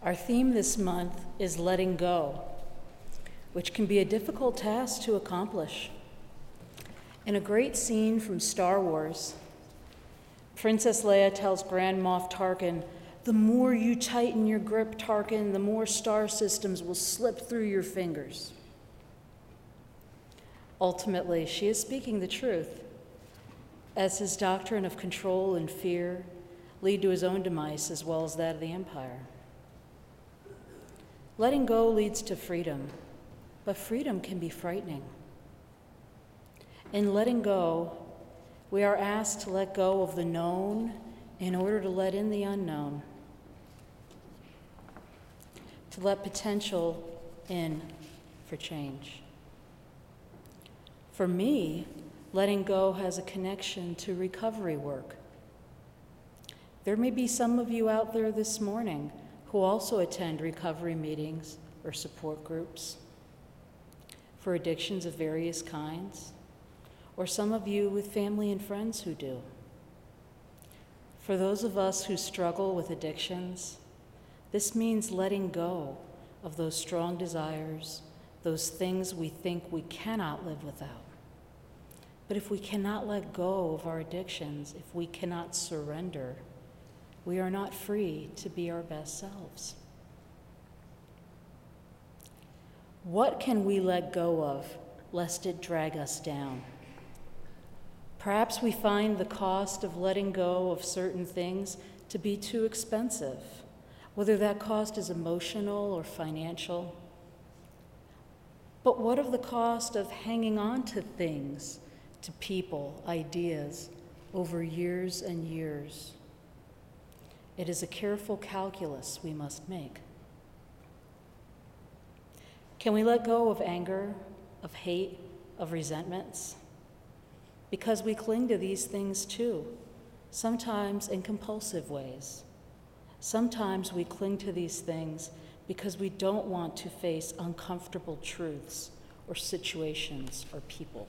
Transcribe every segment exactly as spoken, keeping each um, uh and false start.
Our theme this month is letting go, which can be a difficult task to accomplish. In a great scene from Star Wars, Princess Leia tells Grand Moff Tarkin, "The more you tighten your grip, Tarkin, the more star systems will slip through your fingers." Ultimately, she is speaking the truth, as his doctrine of control and fear lead to his own demise as well as that of the Empire. Letting go leads to freedom, but freedom can be frightening. In letting go, we are asked to let go of the known in order to let in the unknown, to let potential in for change. For me, letting go has a connection to recovery work. There may be some of you out there this morning who also attend recovery meetings or support groups for addictions of various kinds, or some of you with family and friends who do. For those of us who struggle with addictions, this means letting go of those strong desires, those things we think we cannot live without. But if we cannot let go of our addictions, if we cannot surrender, we are not free to be our best selves. What can we let go of lest it drag us down? Perhaps we find the cost of letting go of certain things to be too expensive, whether that cost is emotional or financial. But what of the cost of hanging on to things, to people, ideas, over years and years? It is a careful calculus we must make. Can we let go of anger, of hate, of resentments? Because we cling to these things too, sometimes in compulsive ways. Sometimes we cling to these things because we don't want to face uncomfortable truths or situations or people.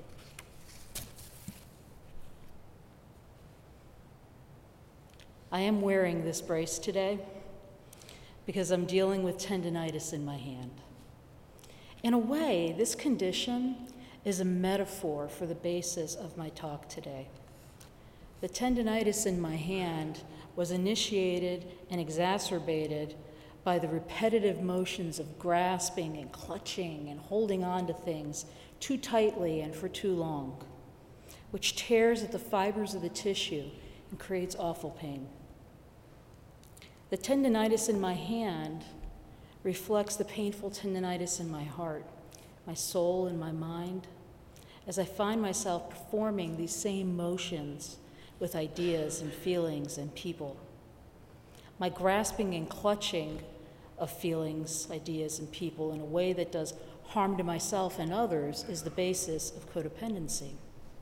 I am wearing this brace today because I'm dealing with tendinitis in my hand. In a way, this condition is a metaphor for the basis of my talk today. The tendinitis in my hand was initiated and exacerbated by the repetitive motions of grasping and clutching and holding on to things too tightly and for too long, which tears at the fibers of the tissue and creates awful pain. The tendinitis in my hand reflects the painful tendinitis in my heart, my soul, and my mind, as I find myself performing these same motions with ideas and feelings and people. My grasping and clutching of feelings, ideas, and people in a way that does harm to myself and others is the basis of codependency.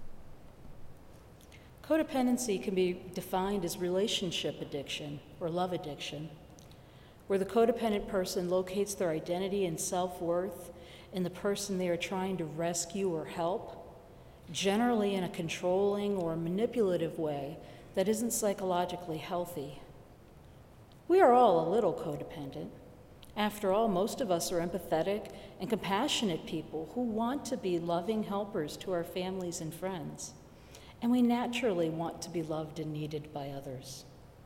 Codependency can be defined as relationship addiction or love addiction, where the codependent person locates their identity and self-worth in the person they are trying to rescue or help, generally in a controlling or manipulative way that isn't psychologically healthy. We are all a little codependent. After all, most of us are empathetic and compassionate people who want to be loving helpers to our families and friends. And we naturally want to be loved and needed by others.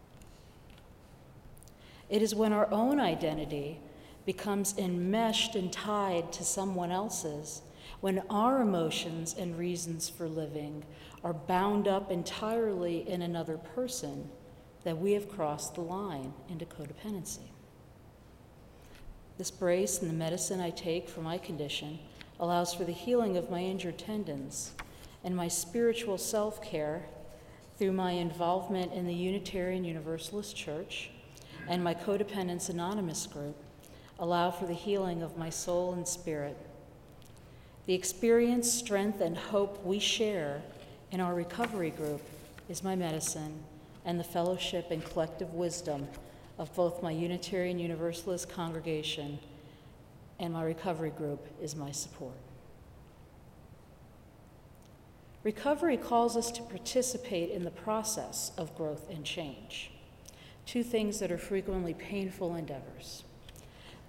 It is when our own identity becomes enmeshed and tied to someone else's, when our emotions and reasons for living are bound up entirely in another person, that we have crossed the line into codependency. This brace and the medicine I take for my condition allows for the healing of my injured tendons, and my spiritual self-care through my involvement in the Unitarian Universalist Church and my Codependence Anonymous group allow for the healing of my soul and spirit. The experience, strength, and hope we share in our recovery group is my medicine, and the fellowship and collective wisdom of both my Unitarian Universalist congregation and my recovery group is my support. Recovery calls us to participate in the process of growth and change, two things that are frequently painful endeavors.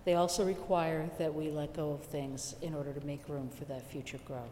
they also require that we let go of things in order to make room for that future growth.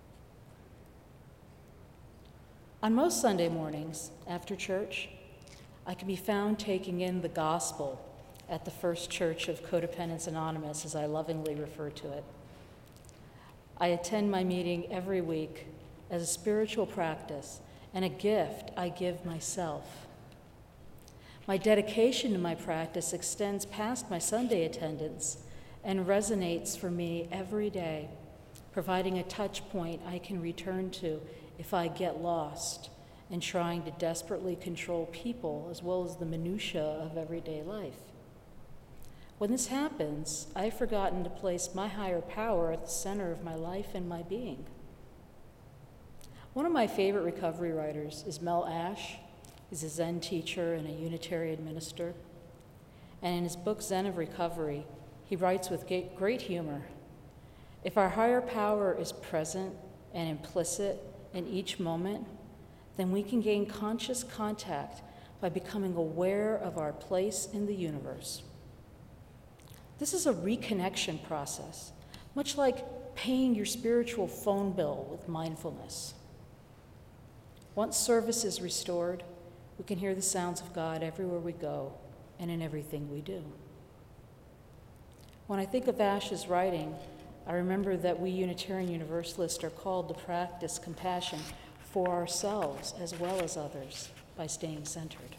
On most Sunday mornings after church, I can be found taking in the gospel at the First Church of Codependents Anonymous, as I lovingly refer to it. I attend my meeting every week as a spiritual practice and a gift I give myself. My dedication to my practice extends past my Sunday attendance and resonates for me every day, providing a touch point I can return to if I get lost in trying to desperately control people as well as the minutiae of everyday life. When this happens, I've forgotten to place my higher power at the center of my life and my being. One of my favorite recovery writers is Mel Ash. He's a Zen teacher and a Unitarian minister. And in his book, Zen of Recovery, he writes with great humor, "If our higher power is present and implicit in each moment, then we can gain conscious contact by becoming aware of our place in the universe." This is a reconnection process, much like paying your spiritual phone bill with mindfulness. Once service is restored, we can hear the sounds of God everywhere we go and in everything we do. When I think of Ash's writing, I remember that we Unitarian Universalists are called to practice compassion for ourselves as well as others by staying centered.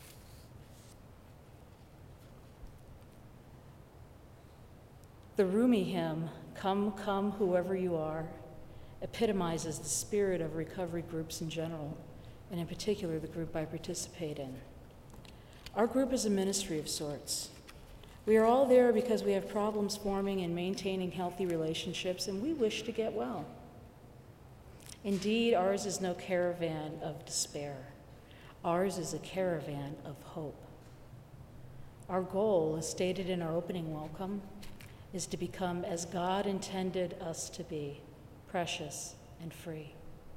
The Rumi hymn, "Come, Come, Whoever You Are," epitomizes the spirit of recovery groups in general, and in particular the group I participate in. Our group is a ministry of sorts. We are all there because we have problems forming and maintaining healthy relationships, and we wish to get well. Indeed, ours is no caravan of despair. Ours is a caravan of hope. Our goal, as stated in our opening welcome, is to become as God intended us to be, precious and free.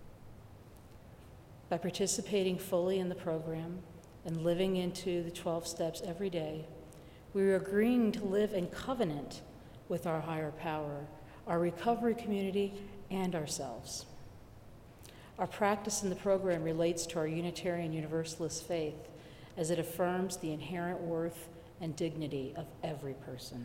By participating fully in the program and living into the twelve steps every day, we are agreeing to live in covenant with our higher power, our recovery community, and ourselves. Our practice in the program relates to our Unitarian Universalist faith as it affirms the inherent worth and dignity of every person.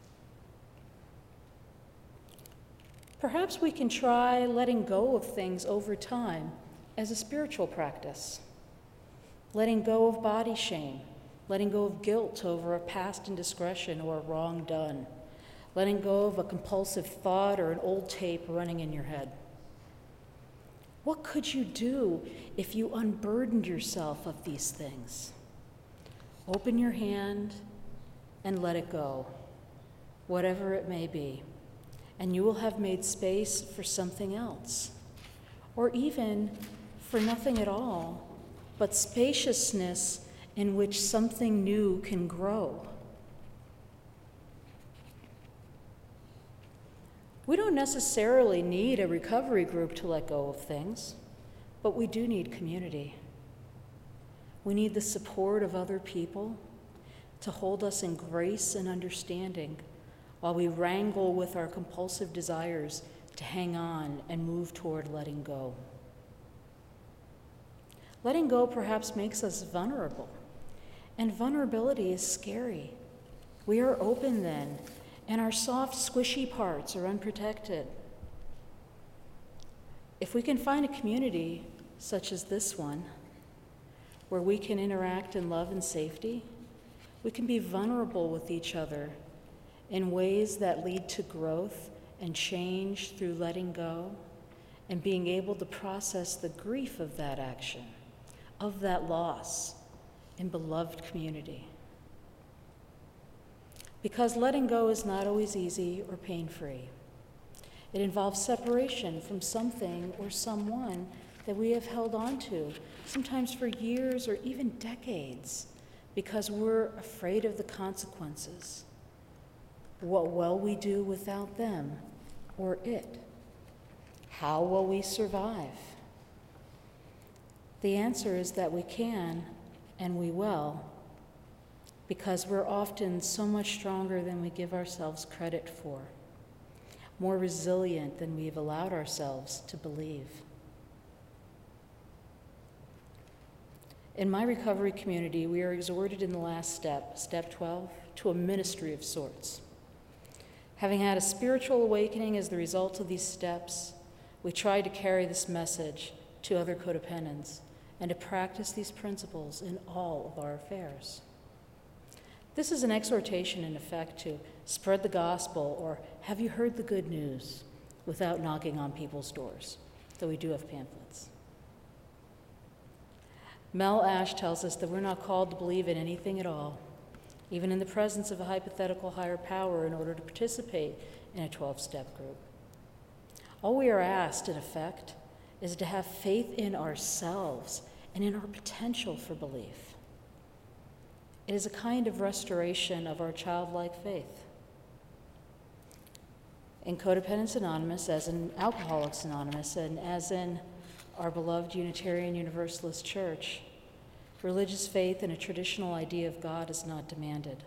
Perhaps we can try letting go of things over time as a spiritual practice. Letting go of body shame, letting go of guilt over a past indiscretion or a wrong done, letting go of a compulsive thought or an old tape running in your head. What could you do if you unburdened yourself of these things? Open your hand and let it go, whatever it may be, and you will have made space for something else, or even for nothing at all, but spaciousness in which something new can grow. We don't necessarily need a recovery group to let go of things, but we do need community. We need the support of other people to hold us in grace and understanding while we wrangle with our compulsive desires to hang on and move toward letting go. Letting go perhaps makes us vulnerable, and vulnerability is scary. We are open then, and our soft, squishy parts are unprotected. If we can find a community such as this one, where we can interact in love and safety, we can be vulnerable with each other in ways that lead to growth and change through letting go and being able to process the grief of that action, of that loss in beloved community. Because letting go is not always easy or pain-free. It involves separation from something or someone that we have held on to, sometimes for years or even decades, because we're afraid of the consequences. What will we do without them or it? How will we survive? The answer is that we can and we will. because we're often so much stronger than we give ourselves credit for, more resilient than we've allowed ourselves to believe. In my recovery community, we are exhorted in the last step, step twelve, to a ministry of sorts. Having had a spiritual awakening as the result of these steps, we try to carry this message to other codependents and to practice these principles in all of our affairs. This is an exhortation, in effect, to spread the gospel, or have you heard the good news, without knocking on people's doors, though we do have pamphlets. Mel Ash tells us that we're not called to believe in anything at all, even in the presence of a hypothetical higher power, in order to participate in a twelve-step group. All we are asked, in effect, is to have faith in ourselves and in our potential for belief. It is a kind of restoration of our childlike faith. In Codependents Anonymous, as in Alcoholics Anonymous, and as in our beloved Unitarian Universalist Church, religious faith and a traditional idea of God is not demanded.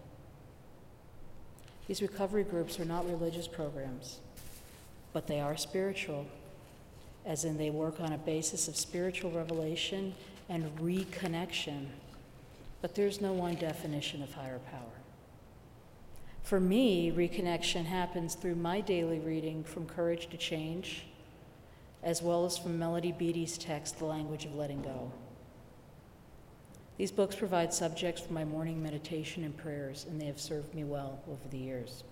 These recovery groups are not religious programs, but they are spiritual, as in they work on a basis of spiritual revelation and reconnection. But there's no one definition of higher power. For me, reconnection happens through my daily reading from Courage to Change, as well as from Melody Beattie's text, The Language of Letting Go. These books provide subjects for my morning meditation and prayers, and they have served me well over the years.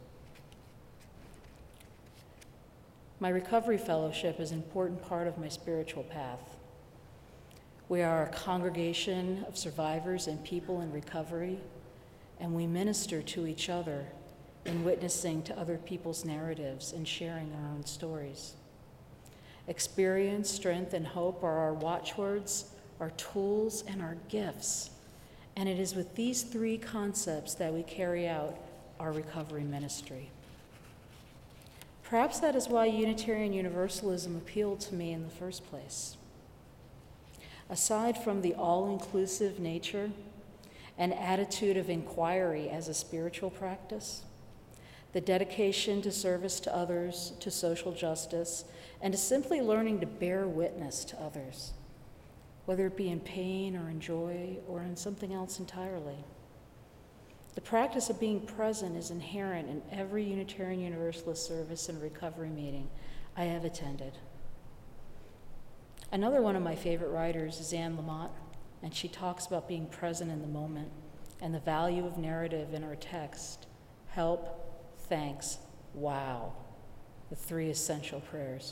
My recovery fellowship is an important part of my spiritual path. We are a congregation of survivors and people in recovery, and we minister to each other in witnessing to other people's narratives and sharing our own stories. Experience, strength, and hope are our watchwords, our tools, and our gifts. And it is with these three concepts that we carry out our recovery ministry. Perhaps that is why Unitarian Universalism appealed to me in the first place. Aside from the all-inclusive nature and attitude of inquiry as a spiritual practice, the dedication to service to others, to social justice, and to simply learning to bear witness to others, whether it be in pain or in joy or in something else entirely. The practice of being present is inherent in every Unitarian Universalist service and recovery meeting I have attended. Another one of my favorite writers is Anne Lamott, and she talks about being present in the moment and the value of narrative in our text. Help, thanks, wow, the three essential prayers.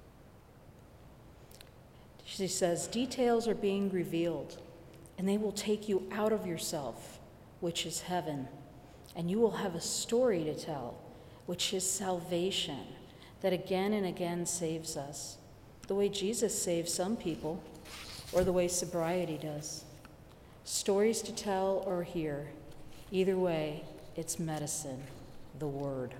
She says, details are being revealed, and they will take you out of yourself, which is heaven, and you will have a story to tell, which is salvation, that again and again saves us, the way Jesus saves some people, or the way sobriety does. Stories to tell or hear, either way, it's medicine, the Word.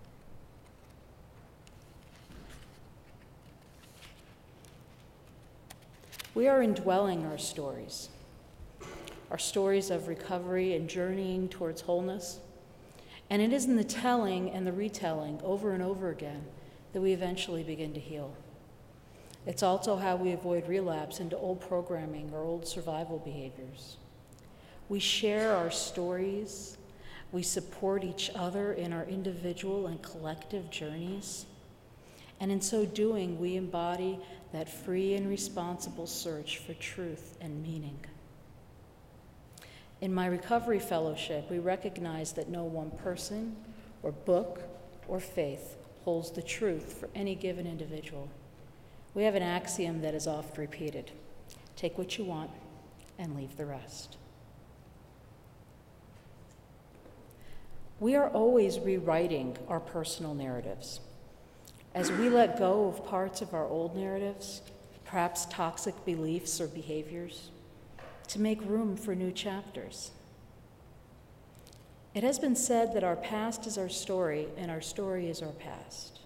We are indwelling our stories, our stories of recovery and journeying towards wholeness. And it is in the telling and the retelling over and over again that we eventually begin to heal. It's also how we avoid relapse into old programming or old survival behaviors. We share our stories. We support each other in our individual and collective journeys. And in so doing, we embody that free and responsible search for truth and meaning. In my recovery fellowship, we recognize that no one person or book or faith holds the truth for any given individual. We have an axiom that is oft repeated: take what you want and leave the rest. We are always rewriting our personal narratives. As we let go of parts of our old narratives, perhaps toxic beliefs or behaviors, to make room for new chapters. It has been said that our past is our story and our story is our past.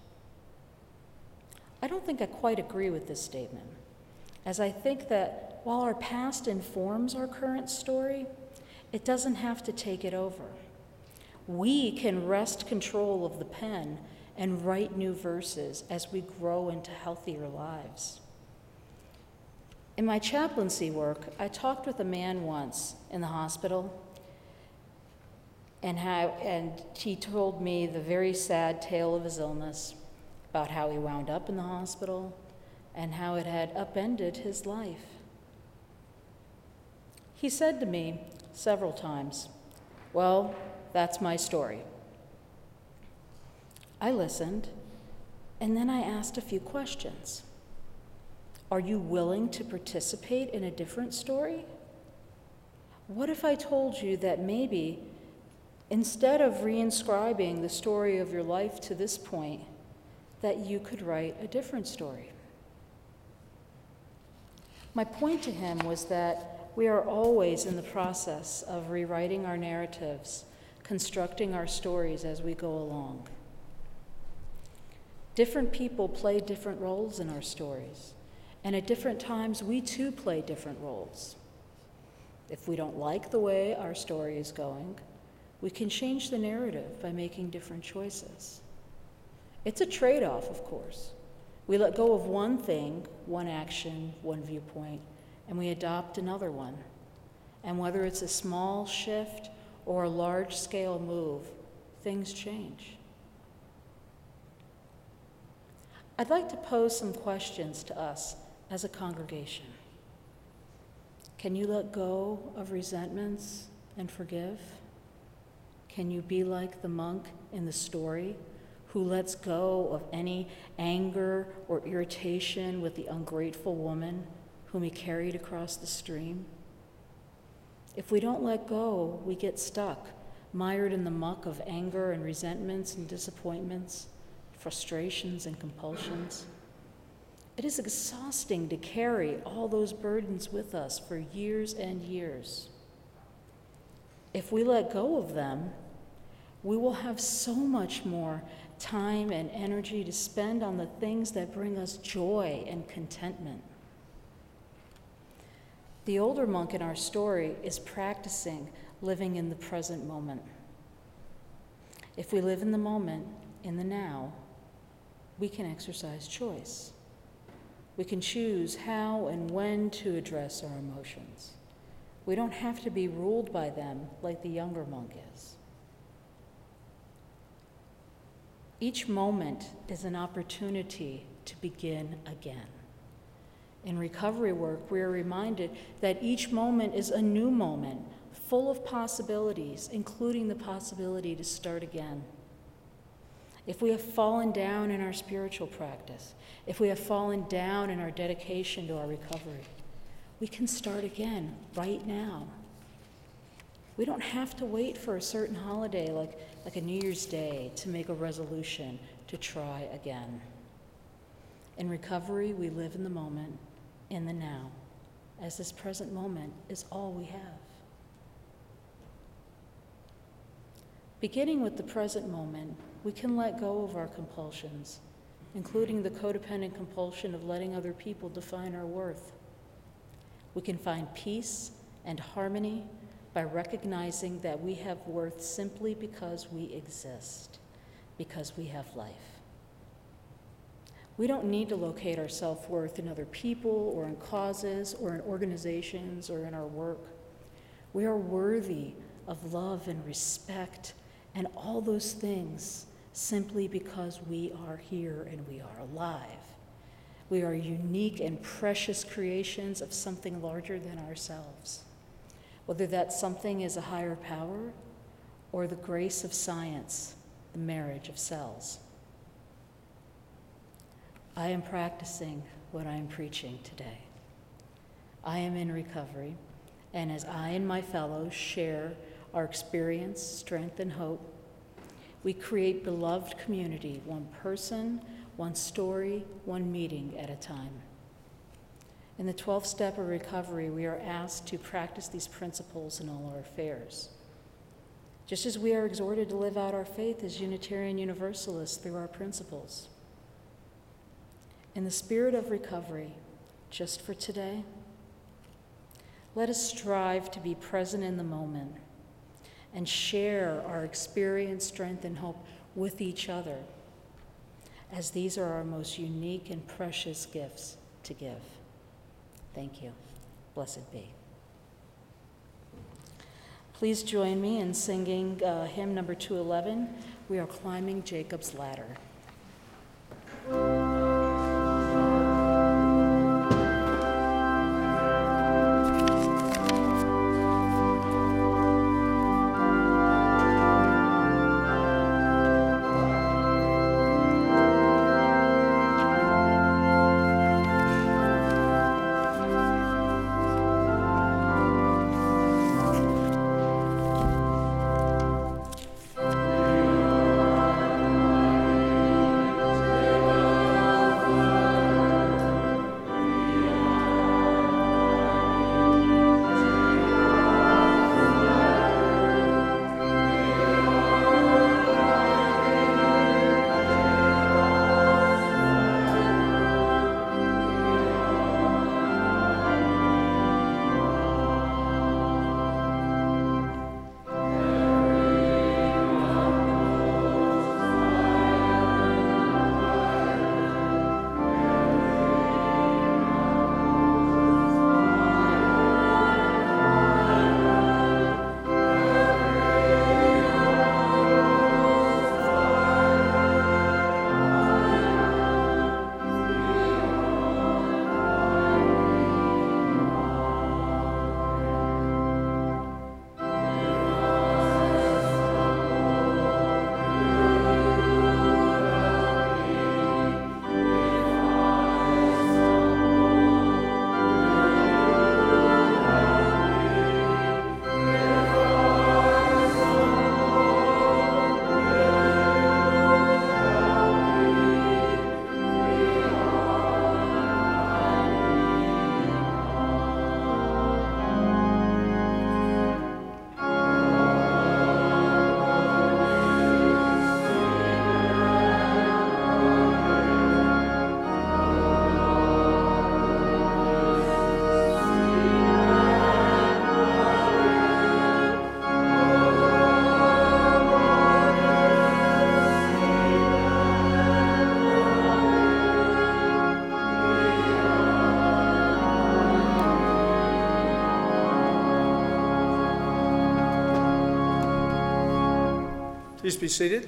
I don't think I quite agree with this statement, as I think that while our past informs our current story, It doesn't have to take it over. We can wrest control of the pen and write new verses as we grow into healthier lives. In my chaplaincy work, I talked with a man once in the hospital, and how and he told me the very sad tale of his illness, about how he wound up in the hospital and how it had upended his life. He said to me several times, "Well, that's my story." I listened, and then I asked a few questions. Are you willing to participate in a different story? What if I told you that maybe instead of reinscribing the story of your life to this point, that you could write a different story? My point to him was that we are always in the process of rewriting our narratives, constructing our stories as we go along. Different people play different roles in our stories, and at different times we too play different roles. If we don't like the way our story is going, we can change the narrative by making different choices. It's a trade-off, of course. We let go of one thing, one action, one viewpoint, and we adopt another one. And whether it's a small shift or a large-scale move, things change. I'd like to pose some questions to us as a congregation. Can you let go of resentments and forgive? Can you be like the monk in the story who lets go of any anger or irritation with the ungrateful woman whom he carried across the stream? If we don't let go, we get stuck, mired in the muck of anger and resentments and disappointments, frustrations and compulsions. It is exhausting to carry all those burdens with us for years and years. If we let go of them, we will have so much more time and energy to spend on the things that bring us joy and contentment. The older monk in our story is practicing living in the present moment. If we live in the moment, in the now, we can exercise choice. We can choose how and when to address our emotions. We don't have to be ruled by them like the younger monk is. Each moment is an opportunity to begin again. In recovery work, we are reminded that each moment is a new moment, full of possibilities, including the possibility to start again. If we have fallen down in our spiritual practice, if we have fallen down in our dedication to our recovery, we can start again right now. We don't have to wait for a certain holiday like, like a New Year's Day to make a resolution to try again. In recovery, we live in the moment, in the now, as this present moment is all we have. Beginning with the present moment, we can let go of our compulsions, including the codependent compulsion of letting other people define our worth. We can find peace and harmony by recognizing that we have worth simply because we exist, because we have life. We don't need to locate our self-worth in other people or in causes or in organizations or in our work. We are worthy of love and respect and all those things simply because we are here and we are alive. We are unique and precious creations of something larger than ourselves. Whether that something is a higher power or the grace of science, the marriage of cells. I am practicing what I am preaching today. I am in recovery, and as I and my fellows share our experience, strength, and hope, we create beloved community, one person, one story, one meeting at a time. In the twelfth step of recovery, we are asked to practice these principles in all our affairs. Just as we are exhorted to live out our faith as Unitarian Universalists through our principles. In the spirit of recovery, just for today, let us strive to be present in the moment, and share our experience, strength, and hope with each other, as these are our most unique and precious gifts to give. Thank you. Blessed be. Please join me in singing uh, hymn number two eleven, We Are Climbing Jacob's Ladder. Please be seated.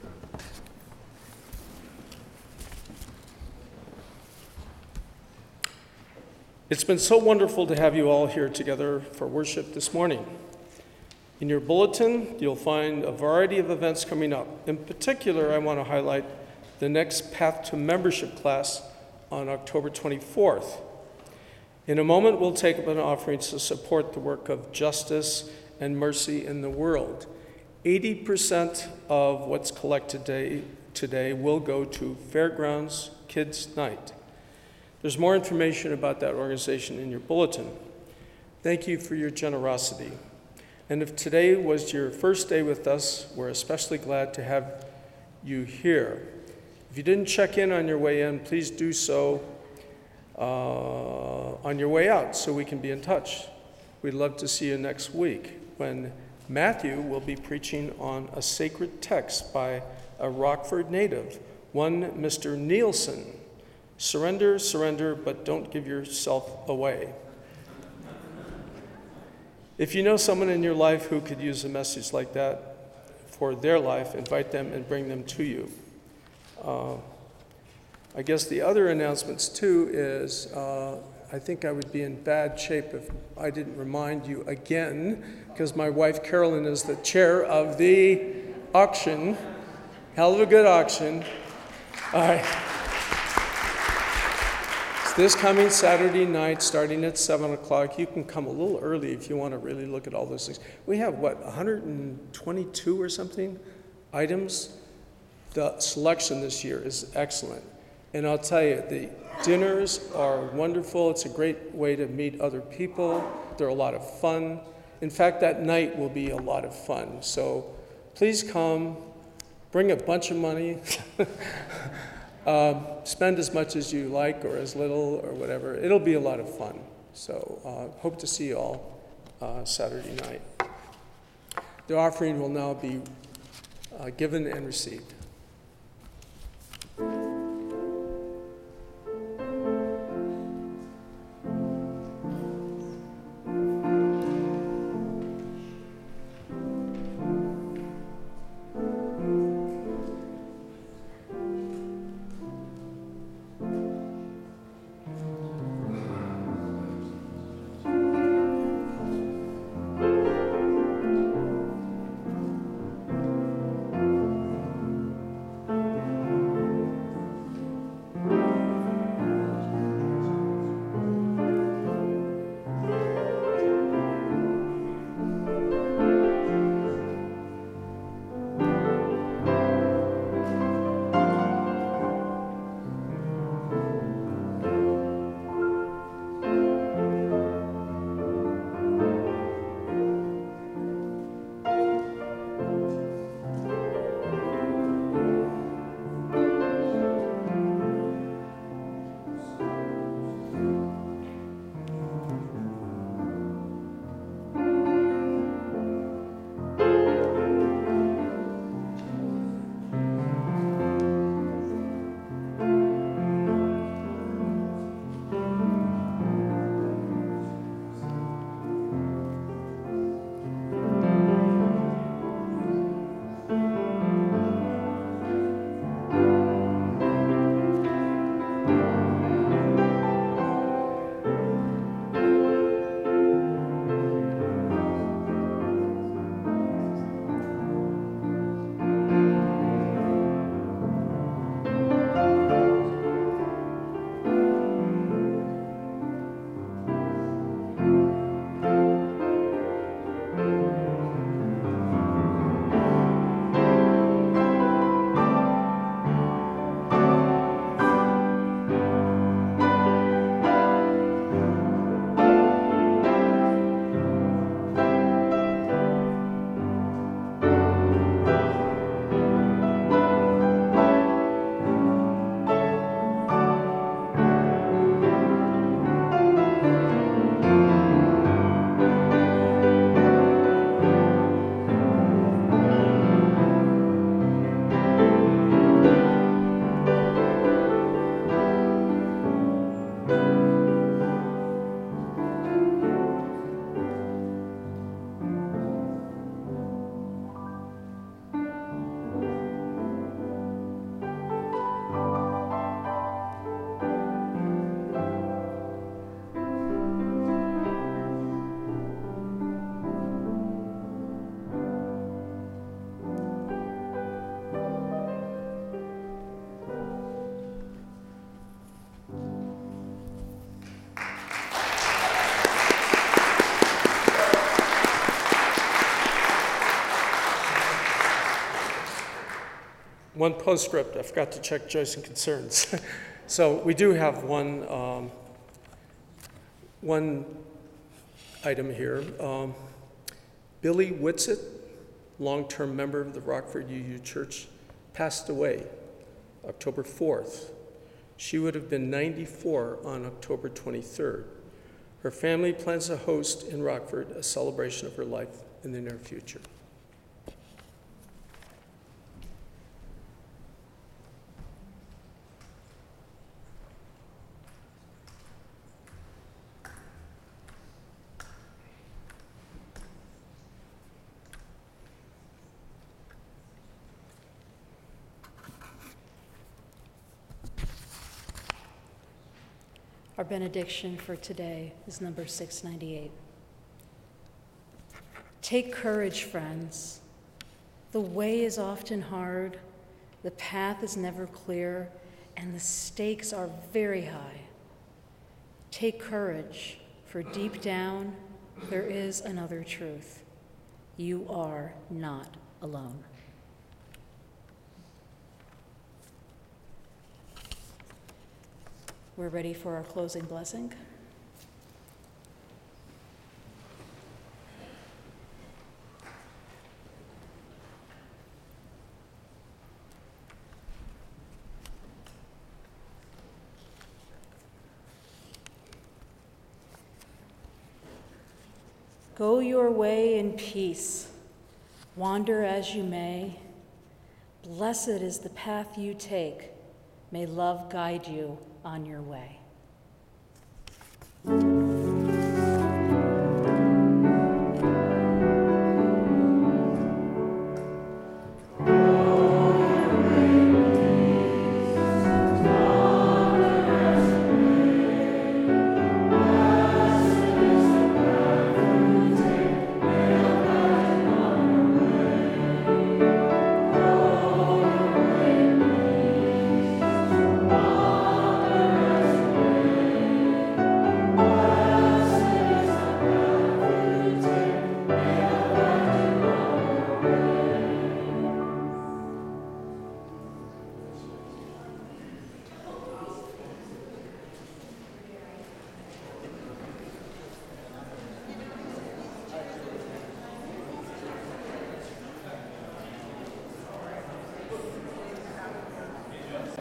It's been so wonderful to have you all here together for worship this morning. In your bulletin, you'll find a variety of events coming up. In particular, I want to highlight the next Path to Membership class on October twenty-fourth. In a moment, we'll take up an offering to support the work of justice and mercy in the world. eighty percent of what's collected today, today will go to Fairgrounds Kids Night. There's more information about that organization in your bulletin. Thank you for your generosity. And if today was your first day with us, we're especially glad to have you here. If you didn't check in on your way in, please do so uh, on your way out so we can be in touch. We'd love to see you next week when Matthew will be preaching on a sacred text by a Rockford native, one Mister Nielsen. Surrender, surrender, but don't give yourself away. If you know someone in your life who could use a message like that for their life, invite them and bring them to you. Uh, I guess the other announcements too is uh, I think I would be in bad shape if I didn't remind you again, because my wife Carolyn is the chair of the auction. Hell of a good auction. All right. It's this coming Saturday night, starting at seven o'clock. You can come a little early if you want to really look at all those things. We have, what, one hundred twenty-two or something items? The selection this year is excellent. And I'll tell you, the dinners are wonderful. It's a great way to meet other people. They're a lot of fun. In fact, that night will be a lot of fun. So please come, bring a bunch of money, um, spend as much as you like or as little or whatever. It'll be a lot of fun. So uh, hope to see you all uh, Saturday night. The offering will now be uh, given and received. One postscript, I forgot to check Joyce and Concerns. So we do have one, um, one item here. Um, Billy Whitsitt, long-term member of the Rockford U U Church, passed away October fourth. She would have been ninety-four on October twenty-third. Her family plans to host in Rockford a celebration of her life in the near future. Our benediction for today is number six ninety-eight. Take courage, friends. The way is often hard, the path is never clear, and the stakes are very high. Take courage, for deep down there is another truth. You are not alone. We're ready for our closing blessing. Go your way in peace. Wander as you may, blessed is the path you take. May love guide you on your way.